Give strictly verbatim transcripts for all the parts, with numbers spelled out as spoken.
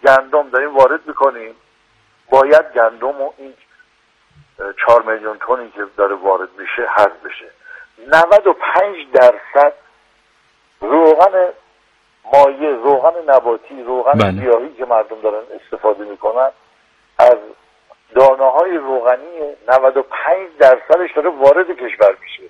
گندم داریم وارد میکنیم، باید گندم و این چهار میلیون تونی که داره وارد میشه حذف بشه. نود و پنج درصد روغن مایع، روغن نباتی، روغن بله. گیاهی که مردم دارن استفاده میکنن از دانه های روغنی نود و پنج درصدش داره وارد کشور میشه.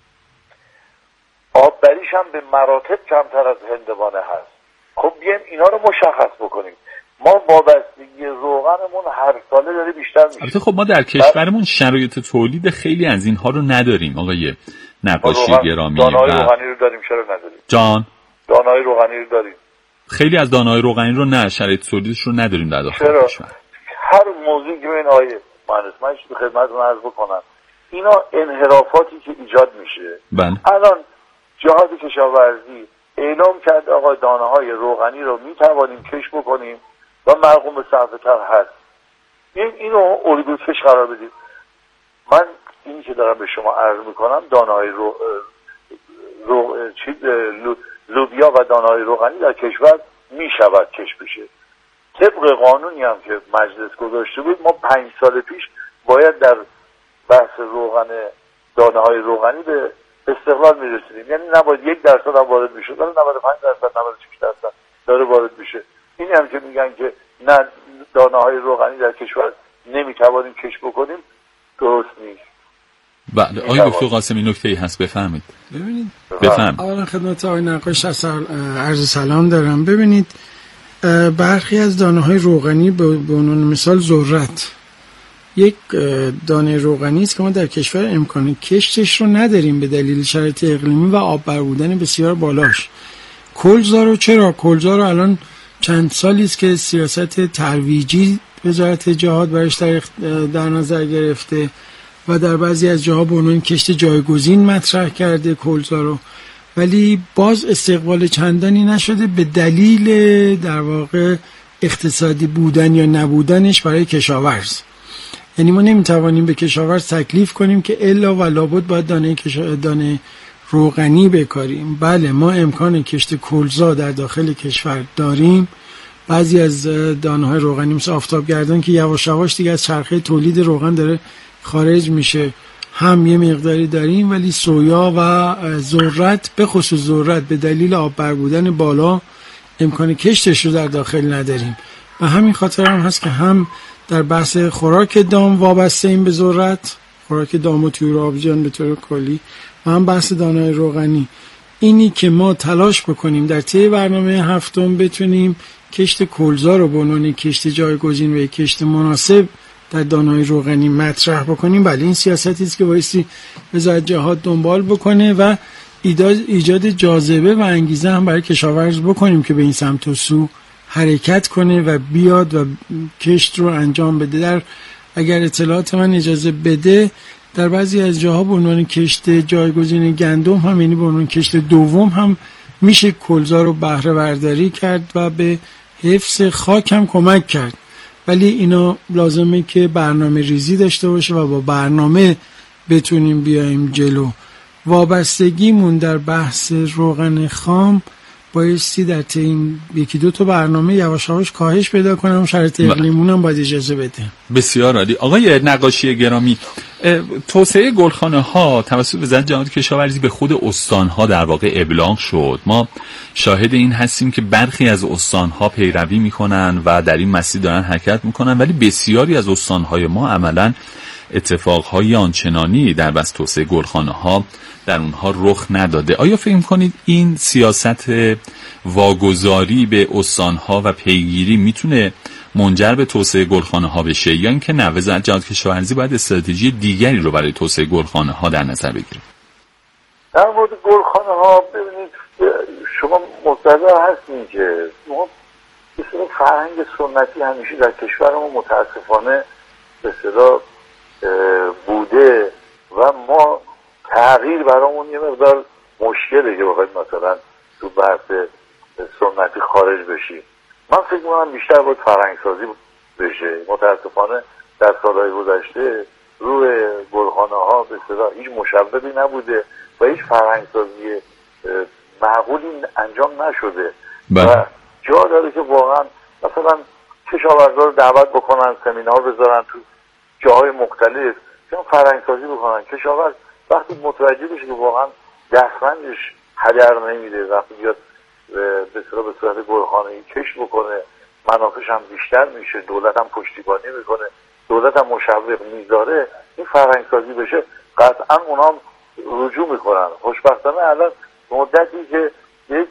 آببریش هم به مراتب کمتر از هندوانه هست. خب بیایم اینا رو مشخص بکنیم. ما وابستگی روغنمون هر ساله داره بیشتر میشه. البته خب ما در کشورمون شرایط تولید خیلی از اینها رو نداریم آقای نقاشی گرامی. دانه‌های روغنی رو داریم، چرا نداریم؟ جان دانه‌های روغنی رو داریم. خیلی از دانه‌های روغنی رو نه، شرایط تولیدش رو نداریم در داخل چرا؟ کشور. هر موضوعی که این آیه مهندس من تو خدمتتون عرض بکنم، اینا انحرافاتی که ایجاد میشه. بله. الان جهاد کشاورزی اعلام کرد آقا دانه‌های روغنی رو میتوانیم کش بکنیم و مرقوم به صرفه‌تر هست. این اینو اردوکش قرار بدیم. من اینی که دارم به شما عرض میکنم دانه‌های رو رو چی لوبیا و دانه‌های روغنی در کشور میشود کش بشه. طبق قانونی هم که مجلس گذاشته بود ما پنج سال پیش باید در بحث روغن دانه‌های روغنی به استقلال میرسیدیم. یعنی نباید یک درصد هم وارد میشه، ولی نود و پنج درصد نود و شش درصد داره وارد میشه. اینی هم که میگن که نه دانه‌های روغنی در کشور نمیتوانیم کش بکنیم درست نیست. بله آقای دکتر قاسمی نکته‌ای هست بفرمایید. ببینید بفرمایید. اولا خدمت آقای نقاش عرض سلام دارم. ببینید برخی از دانه‌های روغنی به عنوان مثال ذرت یک دانه روغنی است که ما در کشور امکان کشتش رو نداریم به دلیل شرایط اقلیمی و آب بر بودن بسیار بالاش. کلزا رو چرا؟ کلزا رو الان چند سالی است که سیاست ترویجی وزارت جهاد برش در, در نظر گرفته و در بعضی از جاها به عنوان کشت جایگزین مطرح کرده کلزا رو، ولی باز استقبال چندانی نشده به دلیل در واقع اقتصادی بودن یا نبودنش برای کشاورز. یعنی ما نمیتوانیم به کشاورز تکلیف کنیم که الا و لابد باید دانه, دانه روغنی بکاریم. بله ما امکان کشت کلزا در داخل کشور داریم. بعضی از دانه‌های روغنی مثل آفتابگردان که یواش یواش دیگه از چرخه تولید روغن داره خارج میشه هم یه مقداری داریم، ولی سویا و ذرت به خصوص ذرت به دلیل آب بر بودن بالا امکان کشتش رو در داخل نداریم. و همین خاطر هم هست که هم در بحث خوراک دام وابسته این به ذرت، خوراک دام و طیور آبجان به طور کلی، و هم بحث دانه‌های روغنی. اینی که ما تلاش بکنیم در طی برنامه هفتم بتونیم کشت کلزا رو به عنوان کشت جایگزین و کشت مناسب در دانه‌های روغنی مطرح بکنیم. بله این سیاستی است که بایستی وزارت جهاد دنبال بکنه و ایجاد جاذبه و انگیزه هم برای کشاورز بکنیم که به این سمت و سو حرکت کنه و بیاد و کشت رو انجام بده. در اگر اطلاعات من اجازه بده در بعضی از جاها به عنوان کشت جایگزین گندم هم، یعنی به عنوان کشت دوم هم میشه کلزا رو بهره برداری کرد و به حفظ خاک هم کمک کرد. ولی اینا لازمه که برنامه ریزی داشته باشه و با برنامه بتونیم بیایم جلو. وابستگیمون در بحث روغن خام بایستی در این یکی دو تا برنامه یواش یواش کاهش پیدا کنم، شرایط اقلیمون هم باید اجازه بده. بسیار عالی. آقای نقاشی گرامی، توسعه گلخانه ها توسط وزارت جهاد کشاورزی به خود استان ها در واقع ابلاغ شد. ما شاهد این هستیم که برخی از استان ها پیروی میکنن و در این مسیر دارن حرکت میکنن، ولی بسیاری از استان های ما عملاً اتفاقهای آنچنانی در بس توسعه گلخانه ها در اونها رخ نداده. آیا فکر کنید این سیاست واگذاری به استانها و پیگیری میتونه منجر به توسعه گلخانه ها بشه، یا اینکه نه وزارت جهاد کشاورزی باید استراتژی دیگری رو برای توسعه گلخانه ها در نظر بگیره؟ در مورد گلخانه ها ببینید شما مطلع هستین که ما یه سری فرهنگ سنتی همیشه در کشورمون متاسفانه به اصطلاح بوده و ما تغییر برامون یه مقدار مشکله که بخواید مثلا تو بحث سنتی خارج بشیم. من فکر می‌کنم بیشتر باید فرهنگسازی بشه. متاسفانه در سالهای گذشته روی گلخانه ها به اصطلاح هیچ مشوقی نبوده و هیچ فرهنگسازی معقولی انجام نشده. بله. و جا داره که واقعا مثلا کشاورزا رو دعوت بکنن، سمینار بذارن تو جاهای مختلف، چون فرهنگ‌سازی بکنن. کشاورز وقتی متوجه بشه که واقعا دستمندش هدر نمیده، وقتی بیاد به صورت به صورت گلخانه‌ای کشت بکنه، منافعش هم بیشتر میشه، دولت هم پشتیبانی میکنه، دولت هم مشوق میذاره، این فرهنگ‌سازی بشه، قطعا اونا هم رجوع میکنن. خوشبختانه الان مدتی که یک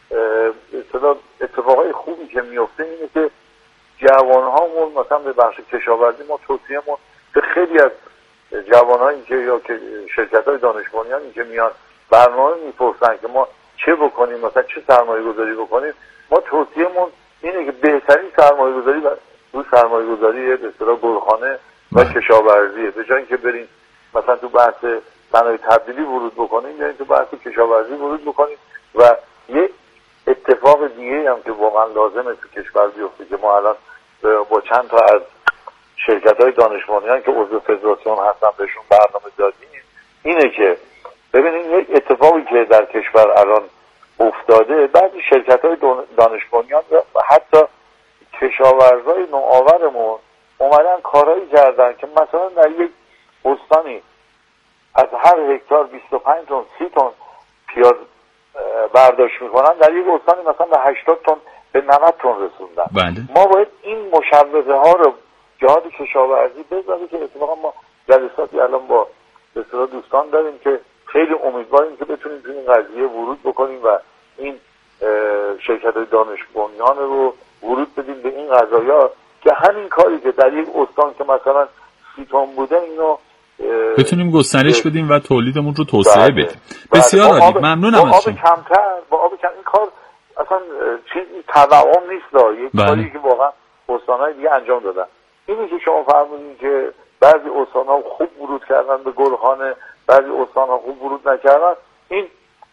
اتفاقای خوبی که میفته اینه که جوانهامون مثلا به بخش کشاورزی ما توصیه‌مون به خیلی از جوانهایی که یا که شرکت‌های دانش بنیانی که میان برنامه میپرسن که ما چه بکنیم، مثلا چه سرمایه گذاری بکنیم، ما توصیه‌مون اینه که بهترین سرمایه گذاری رو سرمایه گذاری به اصطلاح گلخانه و کشاورزیه. به جای اینکه بریم مثلا تو بحث صنایع تبدیلی ورود بکنیم، یعنی تو بحث کشاورزی ورود بکنیم. و یه اتفاق دیگه هم که واقعا لازمه تو کشور بیفته که ما الان با چند تا از شرکت‌های دانش بنیان که عضو فدراسیون هستن بهشون برنامه دادیم، اینه که ببینید یک اتفاقی که در کشور الان افتاده، بعضی شرکت‌های دانش بنیان و حتی کشاورزای نوآورمون اومدن کارایی کردن که مثلا در یک استانی از هر هکتار بیست و پنج تن سی تن پیاز برداشت میکنن، در یک استانی مثلا به هشتاد تن به نود تن رسوندن. بله. ما باید این مشوقه ها رو جهاد کشاورزی بذاریم که اتفاقا ما جلساتی الان با بسیار دوستان داریم که خیلی امیدواریم که بتونیم تو این قضیه ورود بکنیم و این شرکت‌های دانش بنیان رو ورود بدیم به این قضایا که همین کاری که در یک استان که مثلا سی تن بوده اینو بتونیم گسترش بدیم و تولیدمون رو توسعه بدیم. بسیار عالی، ممنونم از شما. با آب کمتر، با آب کم این کار اصلا چیزی توهم نیست، یک کاری که واقعا استان‌های دیگه انجام دادن. اینی که شما فرمودین که بعضی استان‌ها خوب ورود کردن به گلخانه، بعضی استان‌ها خوب ورود نکردن، این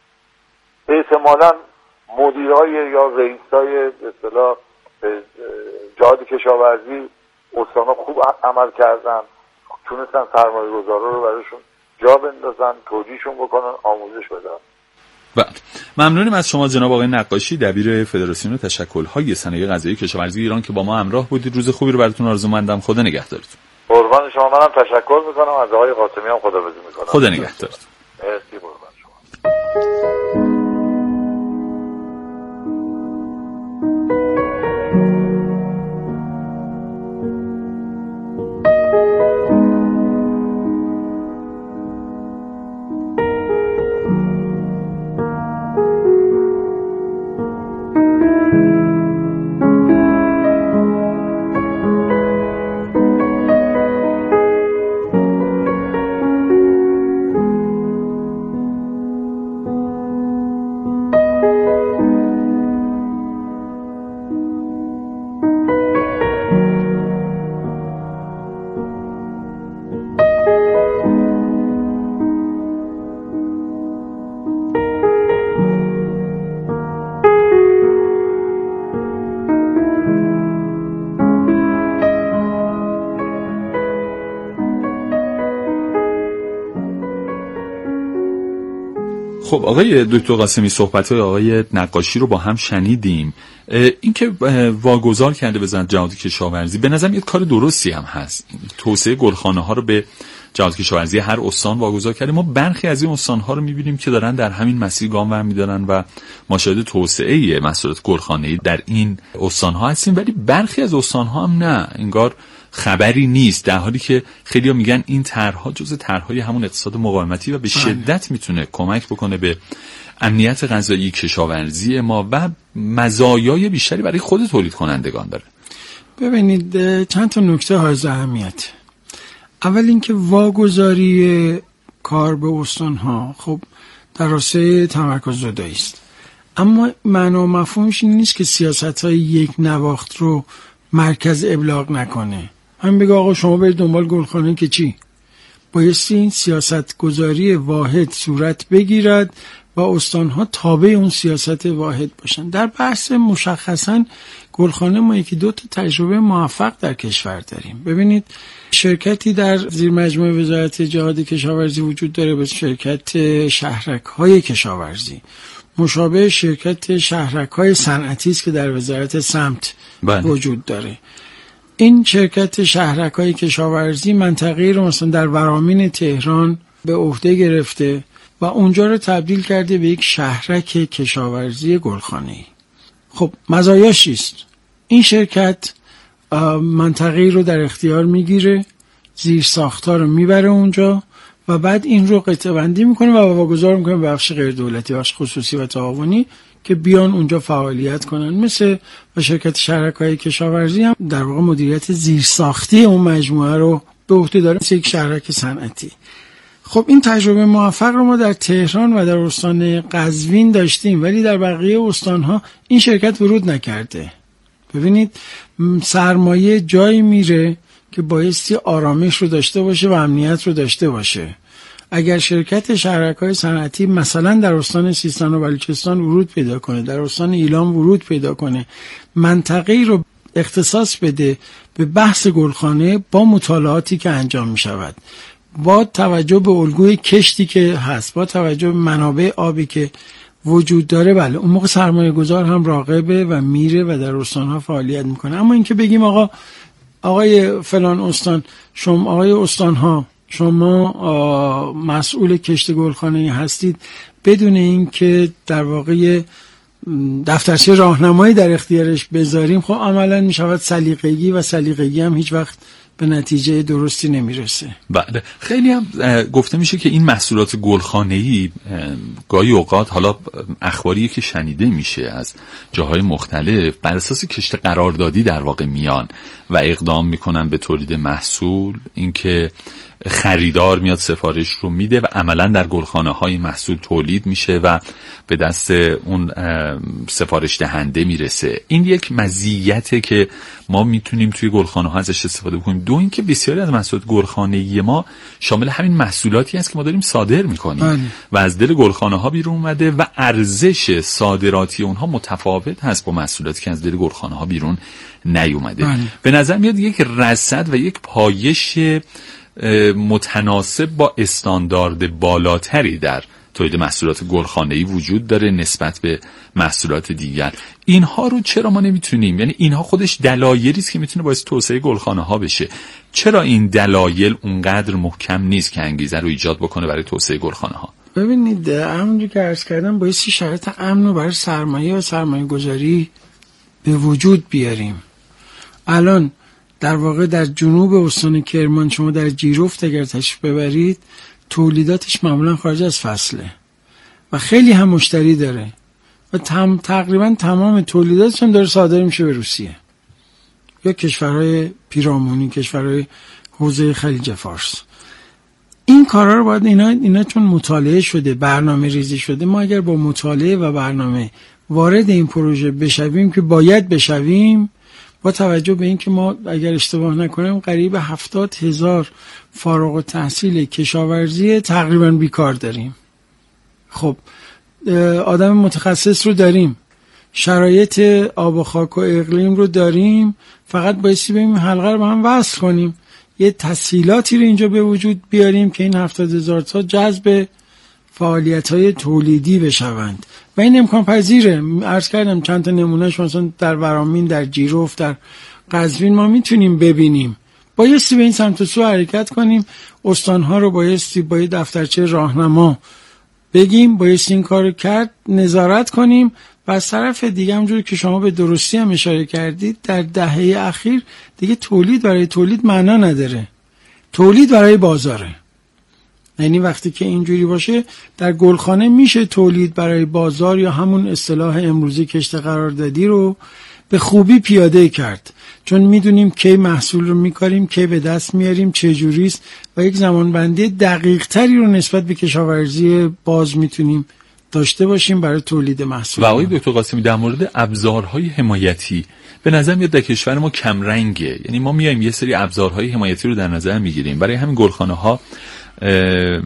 احتمالاً مدیرای یا رئیسای به اصطلاح جهاد کشاورزی استان‌ها خوب عمل کردن، تونستن سرمایه‌گذارا رو براشون جا بندازن، توجیهشون بکنن، آموزش بدن. بله، ممنونیم از شما جناب آقای نقاشی، دبیر فدراسیون تشکل‌های صنایع غذایی کشاورزی ایران که با ما همراه بودید. روز خوبی رو براتون آرزومندم. خدا نگهدارتون. قربان شما، منم تشکر میکنم، از آقای قاسمی هم خداحافظی میکنم. خدا نگهدارتون. مرسی، قربان شما. خب آقای دکتر قاسمی، صحبت‌های آقای نقاشی رو با هم شنیدیم. اینکه واگذار کرده بزن جهاد کشاورزی به نظرم یه کار درستی هم هست. توسعه گلخانه‌ها رو به جهاد کشاورزی هر استان واگذار کرده. ما برخی از این استان‌ها رو می‌بینیم که دارن در همین مسیر گام برمی‌دارن و ما شاهد توسعه محصولات گلخانه‌ای در این استان‌ها هستیم، ولی برخی از استان‌ها هم نه، انگار خبری نیست، در حالی که خیلی‌ها میگن این طرح‌ها جزء طرح‌های همون اقتصاد مقاومتی و به شدت میتونه کمک بکنه به امنیت غذایی کشاورزی ما و مزایای بیشتری برای خود تولید کنندگان داره. ببینید چند تا نکته حائز اهمیت. اول اینکه واگذاری کار به استان‌ها خب در راستای تمرکز زدایی است، اما معنا و مفهومش این نیست که سیاست‌های یک نواخت رو مرکز ابلاغ نکنه. هم بگه آقا شما برید دنبال گلخانه که چی؟ بایستی این سیاست گذاری واحد صورت بگیرد و استانها تابع اون سیاست واحد باشن. در بحث مشخصا گلخانه ما یکی دو تا تجربه موفق در کشور داریم. ببینید شرکتی در زیر مجموعه وزارت جهاد کشاورزی وجود داره به شرکت شهرک های کشاورزی. مشابه شرکت شهرک‌های صنعتی است که در وزارت سمت بله. وجود داره. این شرکت شهرک‌های کشاورزی منطقه‌ای رو مثلا در ورامین تهران به عهده گرفته و اونجا رو تبدیل کرده به یک شهرک کشاورزی گلخانه‌ای. خب مزایاش چیست؟ این شرکت منطقه‌ای رو در اختیار میگیره، زیر ساخت‌ها رو میبره اونجا و بعد این رو قطعه بندی میکنه و واگذار میکنه به بخش غیر دولتی، بخش خصوصی و تعاونی که بیان اونجا فعالیت کنن. مثل و شرکت شهرک‌های کشاورزی هم در واقع مدیریت زیر ساختی اون مجموعه رو به عهده داره، مثل یک شهرک صنعتی. خب این تجربه موفق رو ما در تهران و در استان قزوین داشتیم، ولی در بقیه استان‌ها این شرکت ورود نکرده. ببینید سرمایه جایی میره که بایستی آرامش رو داشته باشه و امنیت رو داشته باشه. اگر شرکت شهرک‌های صنعتی مثلا در استان سیستان و بلوچستان ورود پیدا کنه، در استان ایلام ورود پیدا کنه، منطقه‌ای رو اختصاص بده به بحث گلخانه با مطالعاتی که انجام می شود، با توجه به الگوی کشتی که هست، با توجه به منابع آبی که وجود داره، بله اون موقع سرمایه گذار هم راغبه و میره و در استانها فعالیت میکنه. اما اینکه بگیم آقا آقای فلان استان، شما آقای استانها شما مسئول کشت گلخانه‌ای هستید، بدون اینکه در واقع دفترچه راهنمایی در اختیارش بذاریم، خب عملا میشود سلیقگی و سلیقگی هم هیچ وقت به نتیجه درستی نمیرسه. بله خیلی هم گفته میشه که این محصولات گلخانه‌ای گاهی اوقات، حالا اخباری که شنیده میشه از جاهای مختلف، بر اساس کشت قراردادی در واقع میان و اقدام میکنن به تولید محصول. اینکه خریدار میاد سفارش رو میده و عملا در گلخانه های محصول تولید میشه و به دست اون سفارش دهنده میرسه. این یک مزیته که ما میتونیم توی گلخانه ها ازش استفاده بکنیم. دو اینکه بسیاری از محصولات گلخانه‌ای ما شامل همین محصولاتی است که ما داریم صادر میکنیم آنی. و از دل گلخانه ها بیرون اومده و ارزش صادراتی اونها متفاوت هست با محصولاتی که از دل گلخانه ها بیرون نیومده. آنی. به نظر میاد یک رصد و یک پایش متناسب با استاندارد بالاتری در تولید محصولات گلخانه‌ای وجود داره نسبت به محصولات دیگر. اینها رو چرا ما نمیتونیم، یعنی اینها خودش دلایلی است که میتونه باعث توسعه گلخانه‌ها بشه، چرا این دلایل اونقدر محکم نیست که انگیزه رو ایجاد بکنه برای توسعه گلخانه‌ها؟ ببینید همونجوری که عرض کردم بایستی شرایط امن رو برای سرمایه و سرمایه گذاری به وجود بیاریم. الان در واقع در جنوب استان کرمان شما در جیرفت اگر تشریف ببرید، تولیداتش معمولا خارج از فصله و خیلی هم مشتری داره و تم تقریبا تمام تولیداتش هم داره صادر میشه به روسیه یا کشورهای پیرامونی، کشورهای حوزه خلیج فارس. این کارا رو باید اینا اینا چون مطالعه شده، برنامه ریزی شده، ما اگر با مطالعه و برنامه وارد این پروژه بشویم که باید بشویم، با توجه به اینکه ما اگر اشتباه نکنم قریب هفتاد هزار فارغ التحصیل کشاورزی تقریبا بیکار داریم. خب آدم متخصص رو داریم، شرایط آب و خاک و اقلیم رو داریم، فقط بایستی بریم حلقه رو با هم وصل کنیم، یه تسهیلاتی رو اینجا به وجود بیاریم که این هفتاد هزار تا جذب فعالیت‌های تولیدی بشوند و این امکان پذیره. عرض کردم چند تا نمونهش مثلا در ورامین، در جیرفت، در قزوین ما میتونیم ببینیم. بایستی به این سمت و سو حرکت کنیم، استانها رو بایستی با دفترچه راهنما بگیم، بایستی این کارو کرد، نظارت کنیم. و از طرف دیگه همونجوری که شما به درستی هم اشاره کردید، در دهه اخیر دیگه تولید برای تولید معنا نداره، تولید برای بازاره. یعنی وقتی که اینجوری باشه در گلخانه میشه تولید برای بازار یا همون اصطلاح امروزی کشت قراردادی رو به خوبی پیاده کرد، چون میدونیم کی محصول رو میکاریم، کی به دست میاریم، چه جوریست و یک زمانبندی دقیق تری رو نسبت به کشاورزی باز میتونیم داشته باشیم برای تولید محصول. و آقای دکتر قاسمی در مورد ابزارهای حمایتی به نظر میاد در کشور ما کم رنگه، یعنی ما میایم یه سری ابزارهای حمایتی رو در نظر میگیریم برای همین گلخانه ها،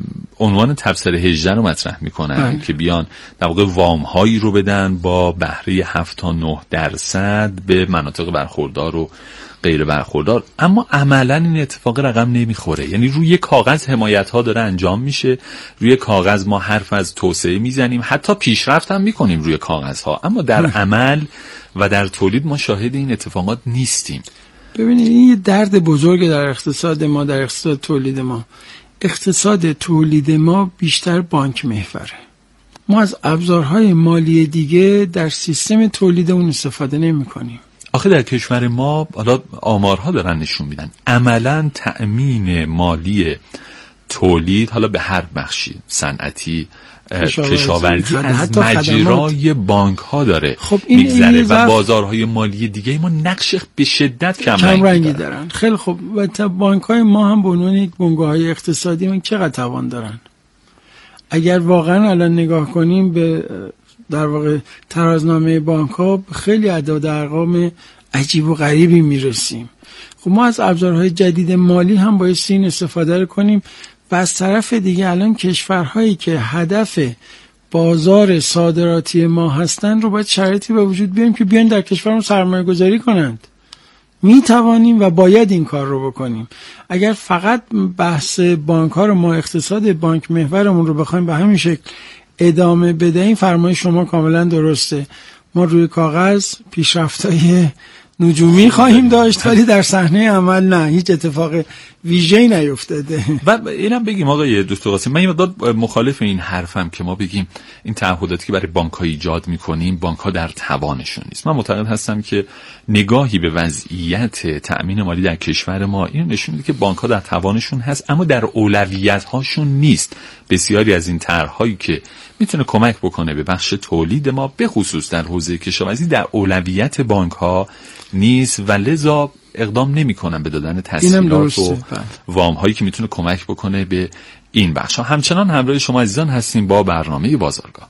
عنوان تبصره هجده رو مطرح میکنن که بیان در واقع وام هایی رو بدن با بهره هفت تا نه درصد به مناطق برخوردار و غیر برخوردار، اما عملا این اتفاق رقم نمیخوره. یعنی روی کاغذ حمایت ها داره انجام میشه، روی کاغذ ما حرف از توسعه میزنیم، حتی پیشرفت هم میکنیم روی کاغذ ها، اما در عمل و در تولید ما شاهد این اتفاقات نیستیم. ببینید این یه درد بزرگ در اقتصاد ما، در اقتصاد تولید ما. اقتصاد تولید ما بیشتر بانک محوره. ما از ابزارهای مالی دیگه در سیستم تولید اون استفاده نمی کنیم. آخه در کشور ما حالا آمارها دارن نشون میدن عملا تأمین مالی تولید، حالا به هر بخشی، صنعتی، کشاورزی، از مجرای بانک ها داره خب میگذره و بازارهای مالی دیگه ما نقش به شدت کم, کم رنگی دارن. دارن. خیلی خب و بانک های ما هم به عنوان یک بنگاه های اقتصادی من چقدر توان دارن؟ اگر واقعا الان نگاه کنیم به در واقع ترازنامه بانک ها خیلی اعداد ارقام عجیب و غریبی میرسیم. خب ما از ابزارهای جدید مالی هم باید این استفاده رو کنیم و از طرف دیگه الان کشورهایی که هدف بازار صادراتی ما هستن رو باید شرایطی به وجود بیاریم که بیان در کشورمون سرمایه گذاری کنند. می توانیم و باید این کار رو بکنیم. اگر فقط بحث بانک ها رو ما اقتصاد بانک محورمون رو بخوایم به همین شکل ادامه بدهیم، فرمای شما کاملا درسته. ما روی کاغذ پیشرفت‌های نجومی خواهیم داشت ولی در صحنه عمل نه، هیچ اتفاق ویژه‌ای نیفتاده. و اینم بگیم آقای دکتر قاسم، من یه مقدار مخالف این حرفم که ما بگیم این تعهداتی که برای بانک‌ها ایجاد می‌کنیم بانک‌ها در توانشون نیست. من معتقد هستم که نگاهی به وضعیت تأمین مالی در کشور ما این نشون میده که بانک‌ها در توانشون هست اما در اولویت‌هاشون نیست. بسیاری از این طرح‌هایی که میتونه کمک بکنه به بخش تولید ما به خصوص در حوزه کشاورزی در اولویت بانک‌ها نیست و لذا اقدام نمی‌کنن به دادن تسهیلات و وام هایی که میتونه کمک بکنه به این بخش. همچنان همراه شما عزیزان هستیم با برنامه بازارگاه.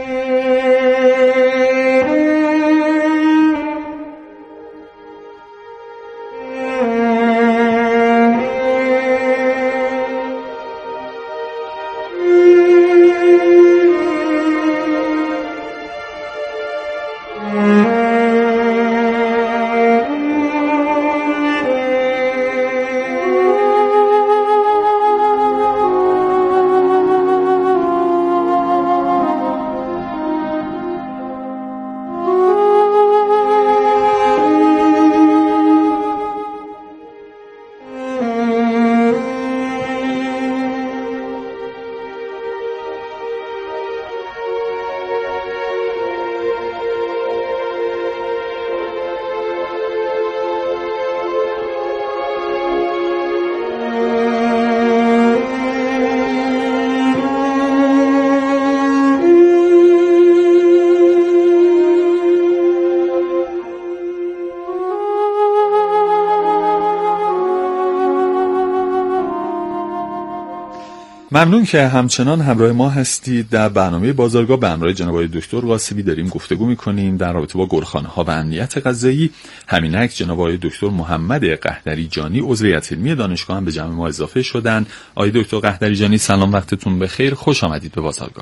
ممنون که همچنان همراه ما هستید. در برنامه بازارگاه به همراه جناب آقای دکتر قاسمی داریم گفتگو می‌کنیم در رابطه با گلخانه‌ها و امنیت غذایی. همینک جناب آقای دکتر محمد قحطری جانی عضو هیئت علمی دانشگاه هم به جمع ما اضافه شدن. آقای دکتر قحطری جانی سلام، وقتتون بخیر، خوش آمدید به بازارگاه.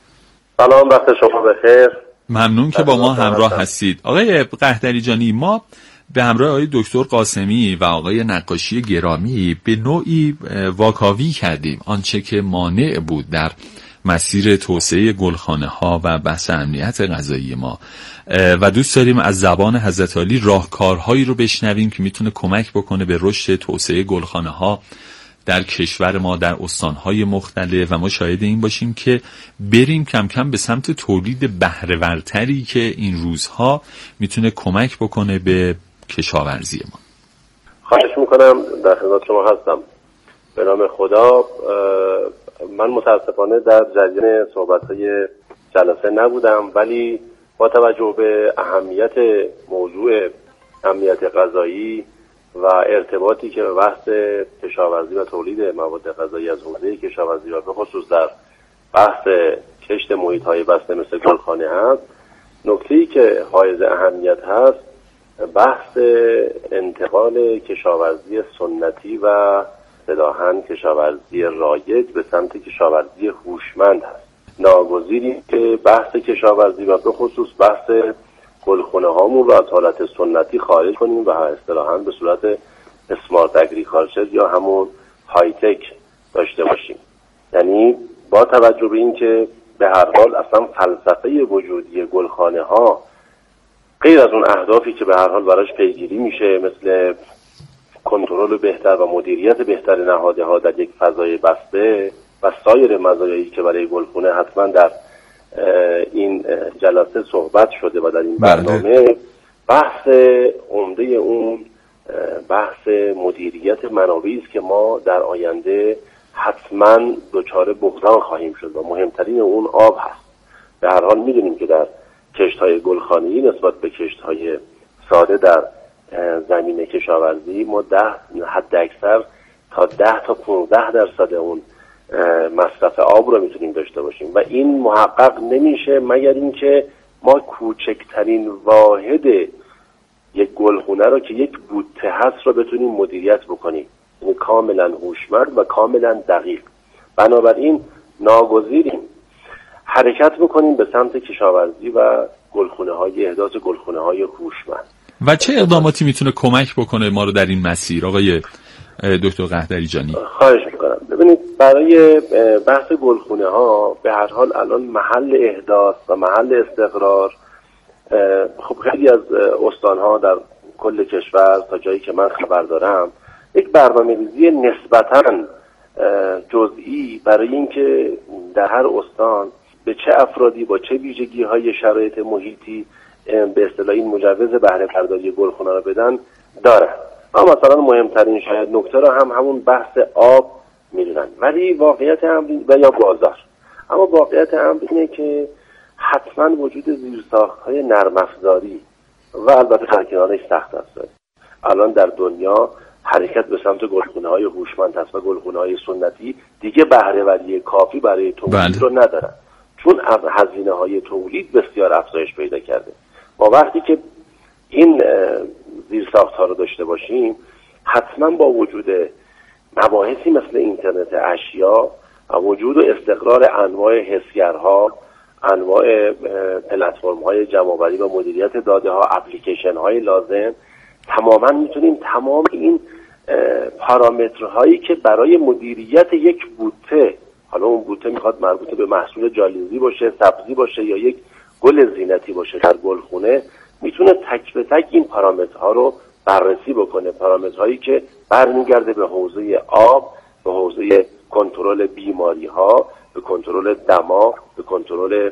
سلام، وقت شما بخیر. ممنون که با ما همراه هستید. آقای قحطری جانی، ما به همراه آقای دکتر قاسمی و آقای نقاشی گرامی به نوعی واکاوی کردیم آنچه که مانع بود در مسیر توسعه گلخانه ها و بحث امنیت غذایی ما و دوست داریم از زبان حضرت علی راهکارهایی رو بشنویم که میتونه کمک بکنه به رشد توسعه گلخانه ها در کشور ما در استانهای مختلف و ما شاهد این باشیم که بریم کم کم به سمت تولید بهره‌ورتری که این روزها میتونه کمک بکنه به کشاورزی ما. خواهش میکنم، در خدمت شما هستم. به نام خدا. من متاسفانه در جریان صحبت‌های جلسه نبودم، ولی با توجه به اهمیت موضوع امنیت غذایی و ارتباطی که به بحث کشاورزی و تولید مواد غذایی از حوزه کشاورزی و به خصوص در بحث کشت محیط‌های بسته مثل گلخانه هست، نکته‌ای که حائز اهمیت هست بحث انتقال کشاورزی سنتی و اصطلاحاً کشاورزی رایج به سمت کشاورزی هوشمند هست. ناگزیری که بحث کشاورزی و به خصوص بحث گلخونه هامون رو از حالت سنتی خارج کنیم و اصطلاحاً به صورت اسمارت اگریکالچر یا همون های تک داشته باشیم. یعنی با توجه به این که به هر حال اصلا فلسفه وجودی گلخانه ها غیر از اون اهدافی که به هر حال براش پیگیری میشه، مثل کنترل بهتر و مدیریت بهتر نهاده ها در یک فضای بسته و سایر مزایایی که برای گلخونه حتما در این جلسه صحبت شده و در این برنامه، بحث عمده اون بحث مدیریت منابعی است که ما در آینده حتما دچار بحران خواهیم شد و مهمترین اون آب هست. به هر حال میدونیم که در کشت‌های گلخانه‌ای نسبت به کشت‌های ساده در زمین کشاورزی ما ده حد اکثر تا ده تا پانزده درصد اون مصرف آب رو میتونیم داشته باشیم و این محقق نمیشه مگر اینکه ما کوچکترین واحد یک گلخونه رو که یک بوته هست رو بتونیم مدیریت بکنیم، یعنی کاملا هوشمند و کاملا دقیق. بنابراین ناگزیریم حرکت بکنیم به سمت کشاورزی و گلخونه های احداث گلخونه های هوشمند. و چه اقداماتی میتونه کمک بکنه ما رو در این مسیر آقای دکتر قحطری جانی؟ خواهش میکنم. ببینید برای بحث گلخونه ها به هر حال الان محل احداث و محل استقرار، خب خیلی از استان ها در کل کشور تا جایی که من خبر دارم یک برنامه‌ریزی نسبتاً جزئی برای اینکه در هر استان به چه افرادی با چه ویژگی‌های شرایط محیطی به اصطلاح این مجوز بهره برداری گلخونه رو بدن دارن. اما مثلا مهمترین شاید نکته رو هم همون بحث آب میدونن، ولی واقعیت امر و یا بازار، اما واقعیت امر اینه که حتما وجود زیرساخت‌های نرم افزاری و البته در کنارش سخت افزاری الان در دنیا حرکت به سمت گلخونه‌های هوشمند هست و گلخونه‌های سنتی دیگه بهره‌وری کافی برای تولید رو ندارن، چون از هزینه‌های تولید بسیار افزایش پیدا کرده. ما وقتی که این زیرساخت‌ها رو داشته باشیم حتما با وجود مباحثی مثل اینترنت اشیا و وجود و استقرار انواع حسگرها، انواع پلتفرم‌های جمع‌آوری و مدیریت داده‌ها، اپلیکیشن‌های لازم، تماما میتونیم تمام این پارامترهایی که برای مدیریت یک بوته، حالا اون بوته میخواد مربوط به محصول جالیزی باشه، سبزی باشه یا یک گل زینتی باشه در گلخونه، میتونه تک به تک این پارامترها رو بررسی بکنه، پارامترهایی که برمیگرده به حوزه آب، به حوزه کنترل بیماری ها، به کنترل دما، به کنترل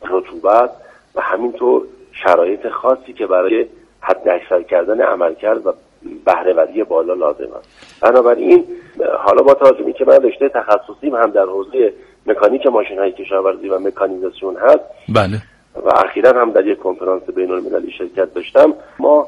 رطوبت و همینطور شرایط خاصی که برای حد اکثر کردن عملکرد و بهره‌وری بالا لازم است. بنابراین حالا با توجه به که من رشته تخصصیم هم در حوزه مکانیک ماشین‌های کشاورزی و مکانیزاسیون هست، بله، و اخیراً هم در یک کنفرانس بین‌المللی شرکت داشتم، ما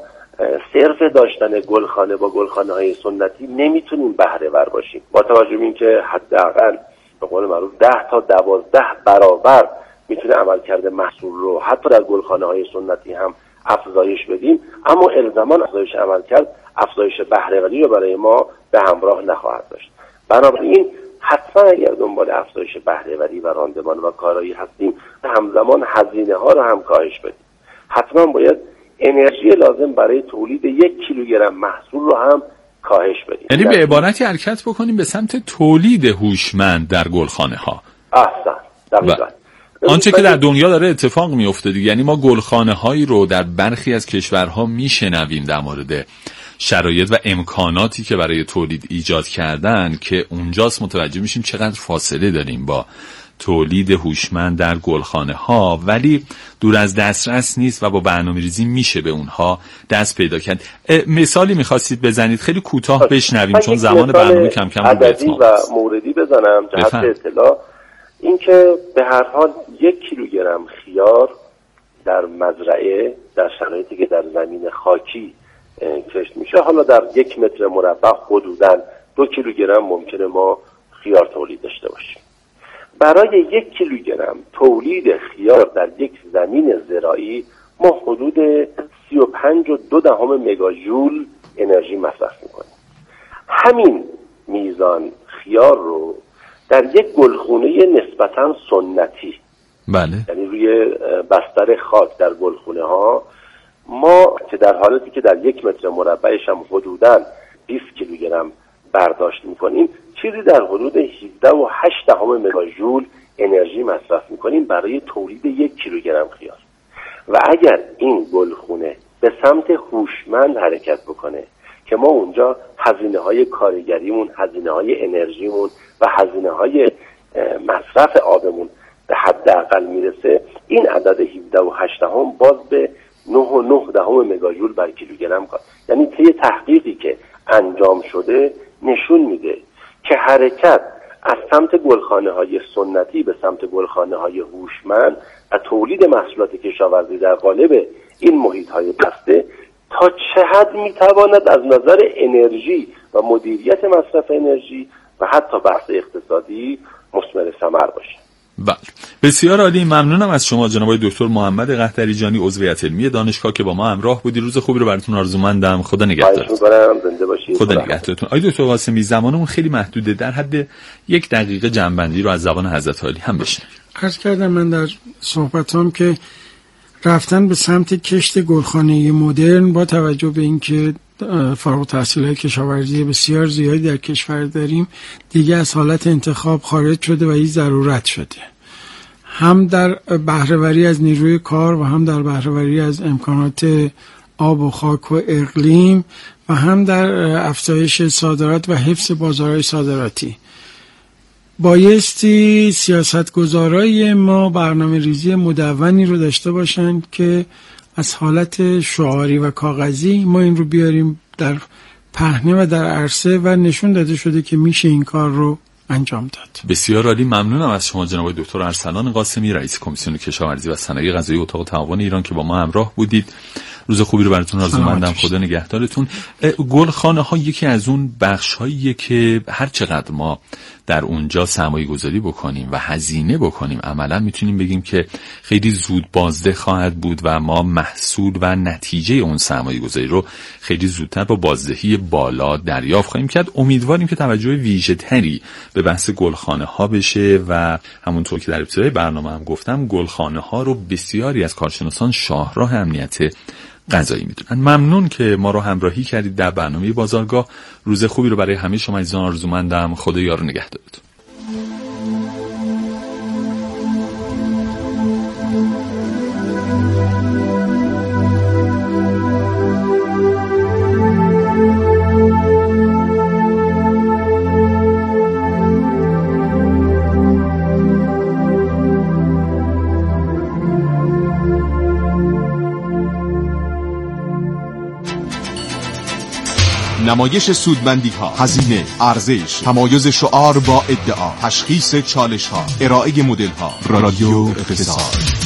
صرف داشتن گلخانه با گلخانه‌های سنتی نمیتونیم بهره‌ور باشیم. با توجه به اینکه حداقل به قول معروف ده تا دوازده برابر میتونه عملکرد محصول رو حتی در گلخانه‌های سنتی هم افزایش بدیم، اما الزامان افزایش عملکرد افزایش بهره‌وری رو برای ما به همراه نخواهد داشت. بنابراین حتما اگر دنبال افزایش بهره‌وری و راندمان و کارایی هستیم، همزمان هزینه ها رو هم کاهش بدیم. حتما باید انرژی لازم برای تولید یک کیلوگرم محصول رو هم کاهش بدیم. یعنی به عبارتی حرکت بکنیم به سمت تولید هوشمند در گلخانه ها. احسن، دقیقاً. آنچه که در دنیا داره اتفاق میفته دیگه، یعنی ما گلخانه هایی رو در برخی از کشورها میشنویم در مورد شرایط و امکاناتی که برای تولید ایجاد کردن که اونجاست متوجه میشیم چقدر فاصله داریم با تولید هوشمند در گلخانه ها، ولی دور از دسترس نیست و با برنامه‌ریزی میشه به اونها دست پیدا کرد. مثالی میخواستید بزنید، خیلی کوتاه بشنویم چون زمان برنامه کم کم رو به اتمام و موردی بزنم جهت اطلاع، اینکه به هر حال یک کیلوگرم خیار در مزرعه در شرایطی که در زمین خاکی کشت میشه، حالا در یک متر مربع حدوداً دو کیلوگرم ممکنه ما خیار تولید داشته باشیم. برای یک کیلوگرم تولید خیار در یک زمین زراعی ما حدود سی و پنج و دو دهم مگاژول انرژی مصرف میکنیم. همین میزان خیار رو در یک گلخونه نسبتاً سنتی، بله، یعنی روی بستر خاک در گلخونه ها، ما که در حالتی که در یک متر مربعش هم حدوداً بیست کیلوگرم برداشت میکنیم، چیزی در حدود هجده و هشت دهم مگاژول انرژی مصرف میکنیم برای تولید یک کیلوگرم خیار. و اگر این گلخونه به سمت هوشمند حرکت بکنه که ما اونجا هزینه های کارگریمون، هزینه های انرژیمون و هزینه های مصرف آبمون به حداقل میرسه، این عدد هجده و هشت دهم باز به نه و نه دهم مگاژول بر کیلوگرم کار، یعنی طی تحقیقی که انجام شده نشون میده که حرکت از سمت گلخانه های سنتی به سمت گلخانه های هوشمند و تولید محصولات کشاورزی در قالب این محیط های بسته تا چه حد میتواند از نظر انرژی و مدیریت مصرف انرژی و حتی بحث اقتصادی مثمر ثمر باشه. بله، بسیار عالی. ممنونم از شما جناب دکتر محمد قحطریجانی، عضو هیئت علمی دانشگاه که با ما همراه بودی. روز خوبی رو براتون آرزومندم. خدا نگهدارتون. زنده باشید. خدا نگهدارتون. آقای دکتر قاسمی، زمانمون خیلی محدوده، در حد یک دقیقه جنبندی رو از زبان حضرت عالی هم بشنویم. عرض کردم من در صحبتام که رفتن به سمت کشت گلخانه‌ای مدرن با توجه به اینکه فارغ التحصیل‌های کشاورزی بسیار زیادی در کشور داریم، دیگه از حالت انتخاب خارج شده و این ضرورت شده، هم در بهره‌وری از نیروی کار و هم در بهره‌وری از امکانات آب و خاک و اقلیم و هم در افزایش صادرات و حفظ بازارهای صادراتی. بایستی سیاستگزارای ما برنامه ریزی مدونی رو داشته باشند که از حالت شعاری و کاغذی ما این رو بیاریم در پهنه و در عرصه و نشون داده شده که میشه این کار رو انجام داد. بسیار عالی. ممنونم از شما جناب دکتر ارسلان قاسمی، رئیس کمیسیون کشاورزی و صنایع غذایی اتاق تعاون ایران که با ما همراه بودید. روز خوبی رو براتون آرزومندم. خدا نگهدارتون. گلخانه ها یکی از اون بخش هاییه که هر چقدر ما در اونجا سرمایه گذاری بکنیم و هزینه بکنیم، عملا میتونیم بگیم که خیلی زود بازده خواهد بود و ما محصول و نتیجه اون سرمایه گذاری رو خیلی زودتر با بازدهی بالا دریافت خواهیم کرد. امیدواریم که توجه ویژه تری به بحث گلخانه ها بشه و همونطور که در ابتدای برنامه هم گفتم، گلخانه ها رو بسیاری از کارشناسان شاهراه امنیت غذایی میدونن. ممنون که ما رو همراهی کردید در برنامه بازارگاه. روز خوبی رو برای همه شما عزیزان آرزومندم. خدا یار و نگهدارتون. نمایش سودمندی ها، هزینه، ارزش، تمایز شعار با ادعا، تشخیص چالش ها، ارائه مدل ها. رادیو اقتصاد.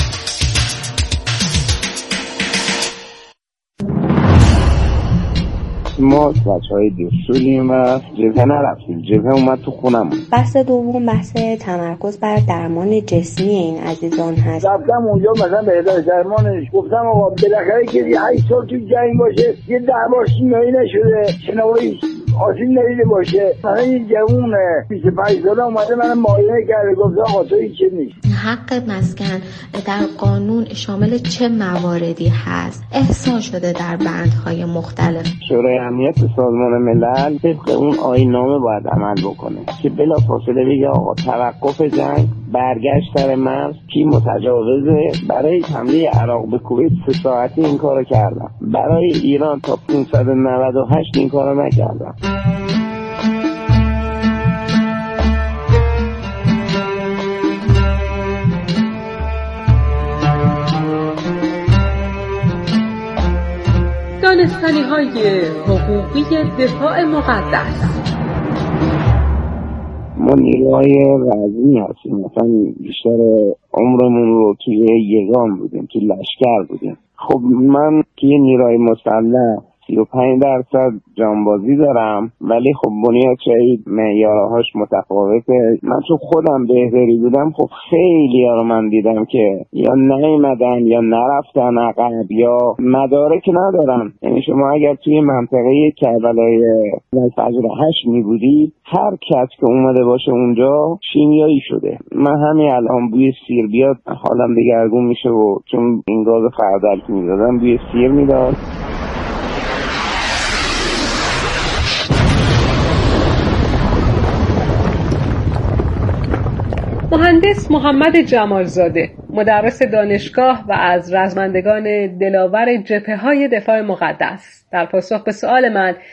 ما بچه‌های دستوریم و جبهه نرفتیم، جبهه اومد تو خونمون. بحث دوم بحث تمرکز بر درمان جسمی این عزیزان هست. رفتم اونجا مثلا به اداره درمانش گفتم آقا بالاخره که هشت سال تو جنگ باشه یه ده بار شیمیایی نشده، شنوایی آسیب ندیده باشه، مثلا این جوون بیست و پنج ساله اومده من معاینه کرده گفت آقا تو هیچ نیست. حق مسکن در قانون شامل چه مواردی هست؟ احصا شده در بندهای مختلف. شورای امنیت سازمان ملل طبق اون آیین‌نامه باید عمل بکنه که بلافاصله بگه آقا توقف جنگ، برگشت سر مرز، کی متجاوزه. برای حمله عراق به کویت سه ساعتی این کارو کردم، برای ایران تا پانصد و نود و هشت این کارو نکردم. دانستانی های حقوقی دفاع مقدس. ما نیروهای رزمی هستیم، مثلا بیشتر عمرمون رو توی یگان بودیم، توی لشکر بودیم. خب من توی نیروهای مسلح سی و پنج درصد جانبازی دارم، ولی خب بنیاد شهید معیارهاش متفاوته. من چون خودم بهداری بودم خب خیلی ها رو من دیدم که یا نیومدن یا نرفتن عقب یا مدارک ندارن. یعنی شما اگر توی منطقه کربلای فجر هشت می بودی، هر کس که اومده باشه اونجا شیمیایی شده. من همین الان بوی سیر بیاد حالم دگرگون میشه و چون این گاز خردل که میدادم بوی سیر میداد. مهندس محمد جمالزاده، مدرس دانشگاه و از رزمندگان دلاور جبهه‌های دفاع مقدس، در پاسخ به سؤال من